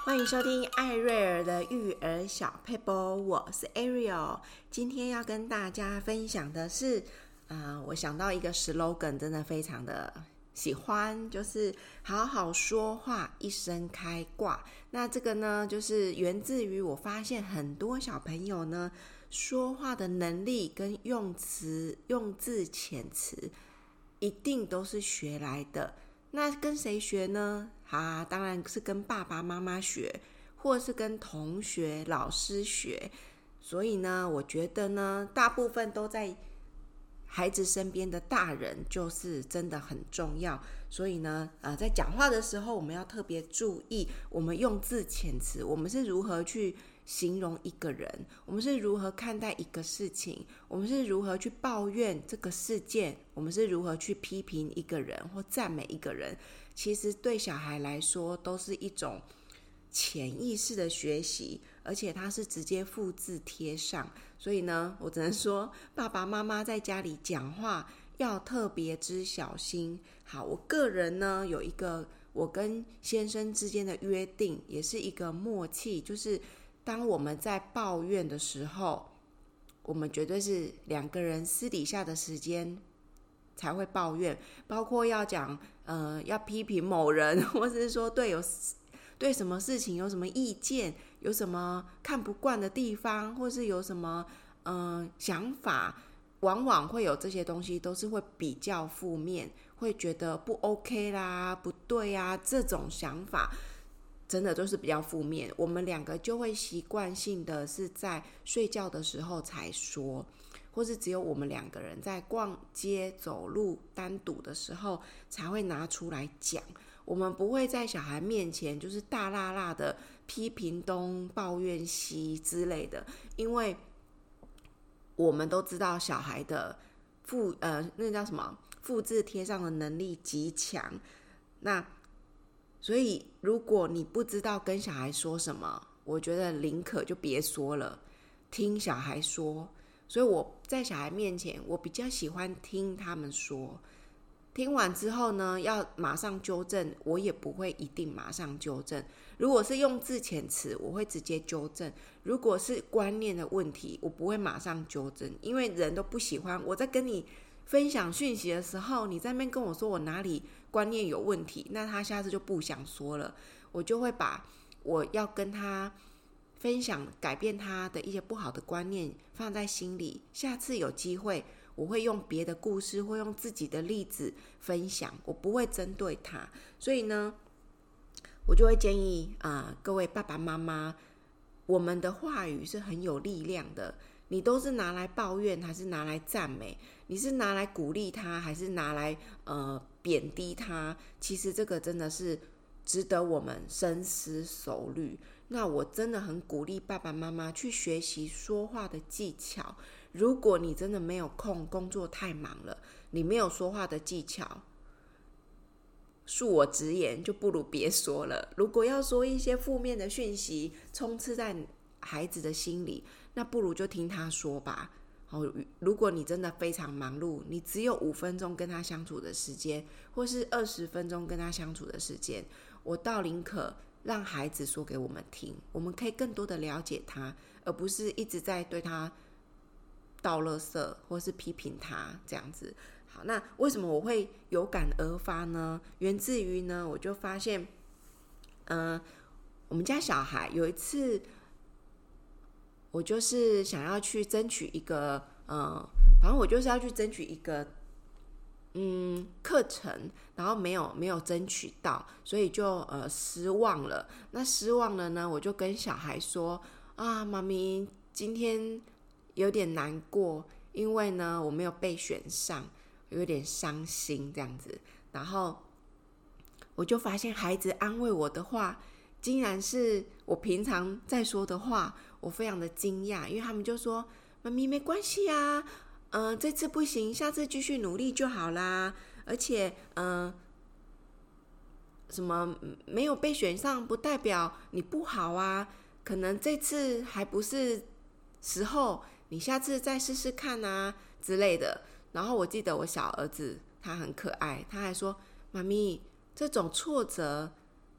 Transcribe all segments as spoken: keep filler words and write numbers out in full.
欢迎收听艾瑞尔的育儿小撇步，我是 Ariel。今天要跟大家分享的是，呃，我想到一个 slogan， 真的非常的喜欢，就是好好说话，一生开挂。那这个呢，就是源自于我发现很多小朋友呢，说话的能力跟用词、用字遣词，一定都是学来的。那跟谁学呢？啊，当然是跟爸爸妈妈学，或是跟同学、老师学。所以呢，我觉得呢，大部分都在孩子身边的大人，就是真的很重要。所以呢，呃，在讲话的时候，我们要特别注意，我们用字遣词，我们是如何去形容一个人，我们是如何看待一个事情，我们是如何去抱怨这个事件，我们是如何去批评一个人或赞美一个人。其实对小孩来说都是一种潜意识的学习，而且它是直接复制贴上。所以呢，我只能说爸爸妈妈在家里讲话要特别之小心。好，我个人呢有一个我跟先生之间的约定，也是一个默契，就是当我们在抱怨的时候，我们绝对是两个人私底下的时间才会抱怨，包括要讲呃要批评某人，或者是说对有对什么事情有什么意见，有什么看不惯的地方，或是有什么呃想法，往往会有这些东西都是会比较负面，会觉得不 OK 啦，不对啊，这种想法真的都是比较负面。我们两个就会习惯性的是在睡觉的时候才说，或是只有我们两个人在逛街走路单独的时候才会拿出来讲。我们不会在小孩面前就是大辣辣的批评东抱怨西之类的，因为我们都知道小孩的复呃那叫什么复制贴上的能力极强。那所以如果你不知道跟小孩说什么，我觉得宁可就别说了，听小孩说。所以我在小孩面前，我比较喜欢听他们说。听完之后呢，要马上纠正，我也不会一定马上纠正。如果是用字遣词，我会直接纠正；如果是观念的问题，我不会马上纠正，因为人都不喜欢我在跟你分享讯息的时候，你在那边跟我说我哪里观念有问题，那他下次就不想说了。我就会把我要跟他分享改变他的一些不好的观念放在心里，下次有机会我会用别的故事，会用自己的例子分享，我不会针对他。所以呢，我就会建议、呃、各位爸爸妈妈，我们的话语是很有力量的。你都是拿来抱怨还是拿来赞美？你是拿来鼓励他还是拿来呃贬低他？其实这个真的是值得我们深思熟虑。那我真的很鼓励爸爸妈妈去学习说话的技巧。如果你真的没有空，工作太忙了，你没有说话的技巧，恕我直言，就不如别说了。如果要说一些负面的讯息充斥在孩子的心里，那不如就听他说吧。如果你真的非常忙碌，你只有五分钟跟他相处的时间，或是二十分钟跟他相处的时间，我倒宁可让孩子说给我们听，我们可以更多的了解他，而不是一直在对他倒垃圾或是批评他这样子。好，那为什么我会有感而发呢？源自于呢，我就发现，嗯、呃，我们家小孩有一次，我就是想要去争取一个，呃，反正我就是要去争取一个，嗯，课程，然后没有没有争取到，所以就呃失望了。那失望了呢，我就跟小孩说啊，妈咪今天有点难过，因为呢我没有被选上，有点伤心这样子。然后我就发现孩子安慰我的话，竟然是我平常在说的话，我非常的惊讶，因为他们就说妈咪没关系啊，呃，这次不行，下次继续努力就好啦。而且，呃，什么没有被选上不代表你不好啊，可能这次还不是时候，你下次再试试看啊之类的。然后我记得我小儿子他很可爱，他还说妈咪，这种挫折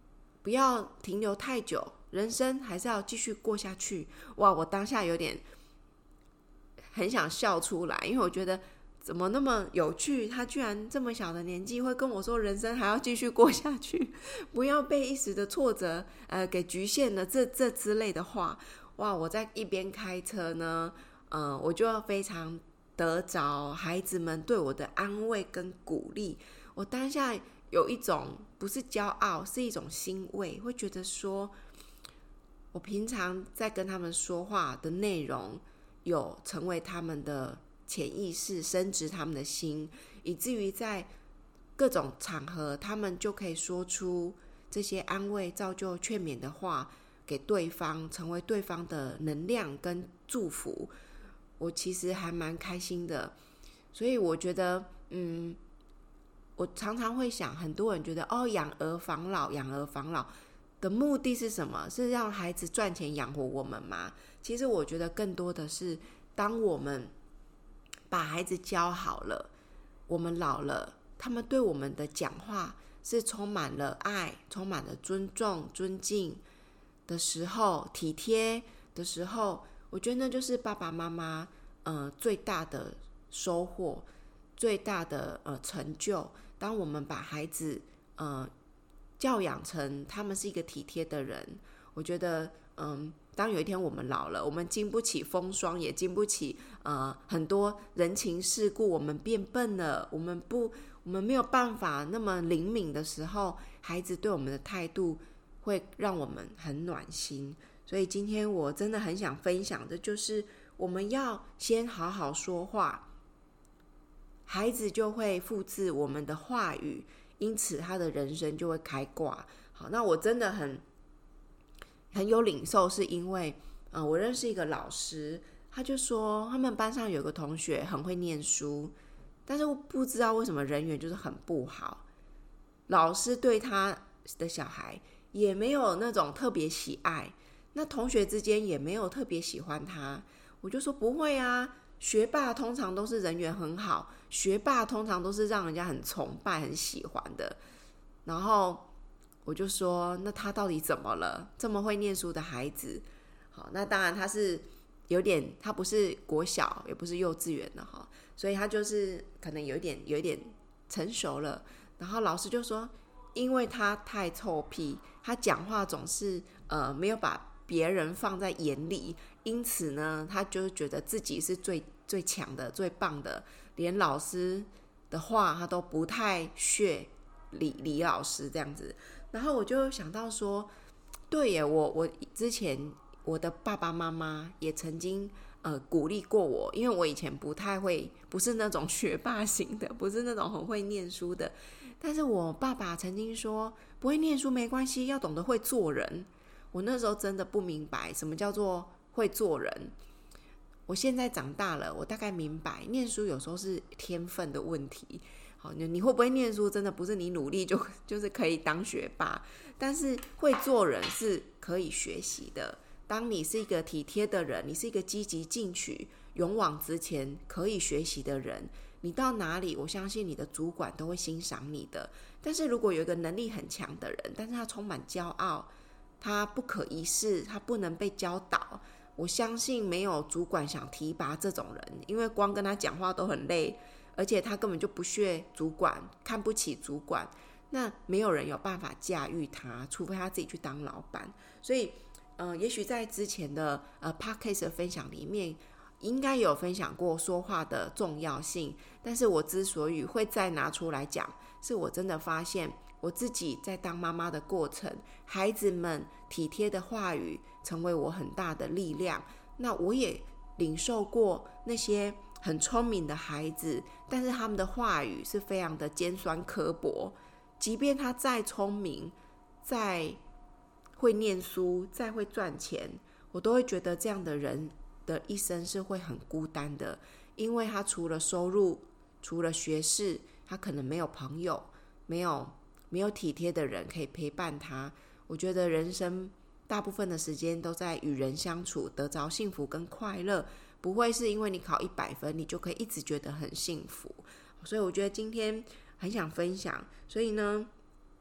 不要停留太久，人生还是要继续过下去。哇，我当下有点很想笑出来，因为我觉得怎么那么有趣，他居然这么小的年纪会跟我说人生还要继续过下去，不要被一时的挫折呃给局限了，这这之类的话。哇，我在一边开车呢，呃，我就非常得着孩子们对我的安慰跟鼓励。我当下有一种不是骄傲，是一种欣慰，会觉得说我平常在跟他们说话的内容有成为他们的潜意识，深植他们的心，以至于在各种场合他们就可以说出这些安慰、造就、劝勉的话给对方，成为对方的能量跟祝福。我其实还蛮开心的。所以我觉得嗯，我常常会想，很多人觉得哦，养儿防老养儿防老的目的是什么？是让孩子赚钱养活我们吗？其实我觉得更多的是，当我们把孩子教好了，我们老了，他们对我们的讲话是充满了爱，充满了尊重、尊敬的时候，体贴的时候，我觉得那就是爸爸妈妈呃最大的收获，最大的呃成就。当我们把孩子呃教养成他们是一个体贴的人，我觉得嗯，当有一天我们老了，我们经不起风霜，也经不起呃很多人情世故，我们变笨了，我们不我们没有办法那么灵敏的时候，孩子对我们的态度会让我们很暖心。所以今天我真的很想分享的就是我们要先好好说话，孩子就会复制我们的话语，因此他的人生就会开挂。好，那我真的很很有领受，是因为呃，我认识一个老师，他就说他们班上有个同学很会念书，但是不知道为什么人缘就是很不好，老师对他的小孩也没有那种特别喜爱，那同学之间也没有特别喜欢他。我就说不会啊，学霸通常都是人缘很好，学霸通常都是让人家很崇拜很喜欢的。然后我就说那他到底怎么了，这么会念书的孩子。好，那当然他是有点，他不是国小也不是幼稚园的哈，所以他就是可能有一点有一点成熟了。然后老师就说因为他太臭屁，他讲话总是呃没有把别人放在眼里，因此呢他就觉得自己是最最强的最棒的，连老师的话他都不太屑理李老师这样子。然后我就想到说对耶，我我之前我的爸爸妈妈也曾经呃鼓励过我，因为我以前不太会，不是那种学霸型的，不是那种很会念书的，但是我爸爸曾经说不会念书没关系，要懂得会做人。我那时候真的不明白什么叫做会做人，我现在长大了，我大概明白念书有时候是天分的问题。好，你会不会念书真的不是你努力就就是可以当学霸，但是会做人是可以学习的。当你是一个体贴的人，你是一个积极进取勇往直前可以学习的人，你到哪里我相信你的主管都会欣赏你的。但是如果有一个能力很强的人，但是他充满骄傲，他不可一世，他不能被教导，我相信没有主管想提拔这种人，因为光跟他讲话都很累，而且他根本就不屑主管，看不起主管，那没有人有办法驾驭他，除非他自己去当老板。所以呃，也许在之前的呃 podcast 的分享里面应该有分享过说话的重要性，但是我之所以会再拿出来讲，是我真的发现我自己在当妈妈的过程，孩子们体贴的话语成为我很大的力量。那我也领受过那些很聪明的孩子，但是他们的话语是非常的尖酸刻薄，即便他再聪明再会念书再会赚钱，我都会觉得这样的人的一生是会很孤单的，因为他除了收入除了学识，他可能没有朋友，没有没有体贴的人可以陪伴他。我觉得人生大部分的时间都在与人相处，得着幸福跟快乐，不会是因为你考一百分你就可以一直觉得很幸福。所以我觉得今天很想分享，所以呢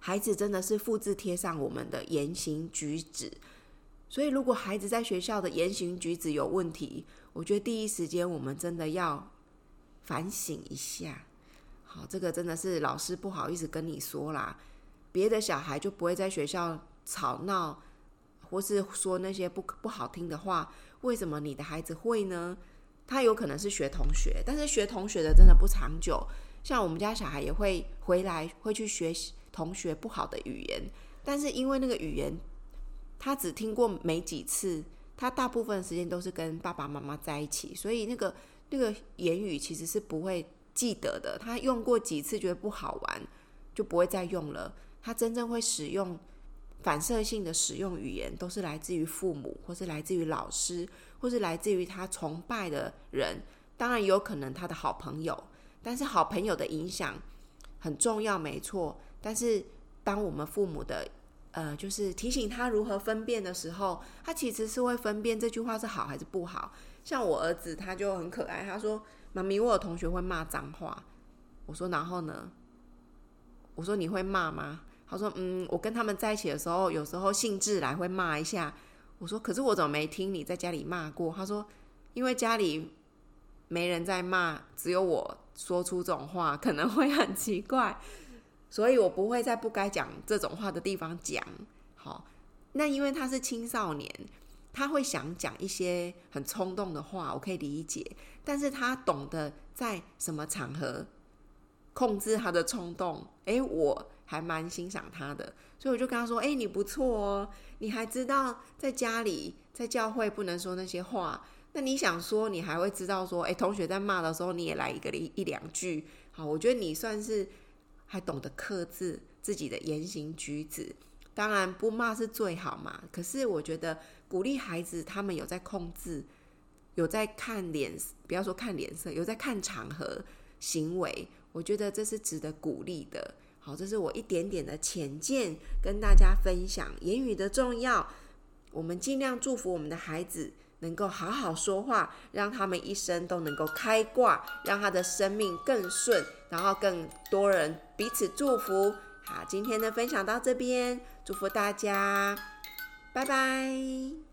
孩子真的是复制贴上我们的言行举止。所以如果孩子在学校的言行举止有问题，我觉得第一时间我们真的要反省一下。好，这个真的是老师不好意思跟你说啦，别的小孩就不会在学校吵闹或是说那些 不, 不好听的话，为什么你的孩子会呢？他有可能是学同学，但是学同学的真的不长久。像我们家小孩也会回来会去学同学不好的语言，但是因为那个语言他只听过没几次，他大部分时间都是跟爸爸妈妈在一起，所以那个那个言语其实是不会记得的。他用过几次觉得不好玩，就不会再用了。他真正会使用反射性的使用语言，都是来自于父母，或是来自于老师，或是来自于他崇拜的人。当然有可能他的好朋友，但是好朋友的影响很重要，没错。但是当我们父母的呃，就是提醒他如何分辨的时候，他其实是会分辨这句话是好还是不好。像我儿子他就很可爱，他说妈咪，我有同学会骂脏话。我说然后呢？我说你会骂吗？他说嗯，我跟他们在一起的时候，有时候兴致来会骂一下。我说可是我怎么没听你在家里骂过？他说因为家里没人在骂，只有我说出这种话可能会很奇怪，所以我不会在不该讲这种话的地方讲。好，那因为他是青少年，他会想讲一些很冲动的话，我可以理解，但是他懂得在什么场合控制他的冲动，诶，我还蛮欣赏他的。所以我就跟他说，诶，你不错哦，你还知道在家里在教会不能说那些话，那你想说你还会知道说，诶，同学在骂的时候你也来一个一两句。好，我觉得你算是还懂得克制自己的言行举止。当然不骂是最好嘛，可是我觉得鼓励孩子他们有在控制，有在看脸，不要说看脸色，有在看场合行为，我觉得这是值得鼓励的。好，这是我一点点的浅见跟大家分享言语的重要。我们尽量祝福我们的孩子能够好好说话，让他们一生都能够开挂，让他的生命更顺，然后更多人彼此祝福。好，今天的分享到这边，祝福大家，拜拜。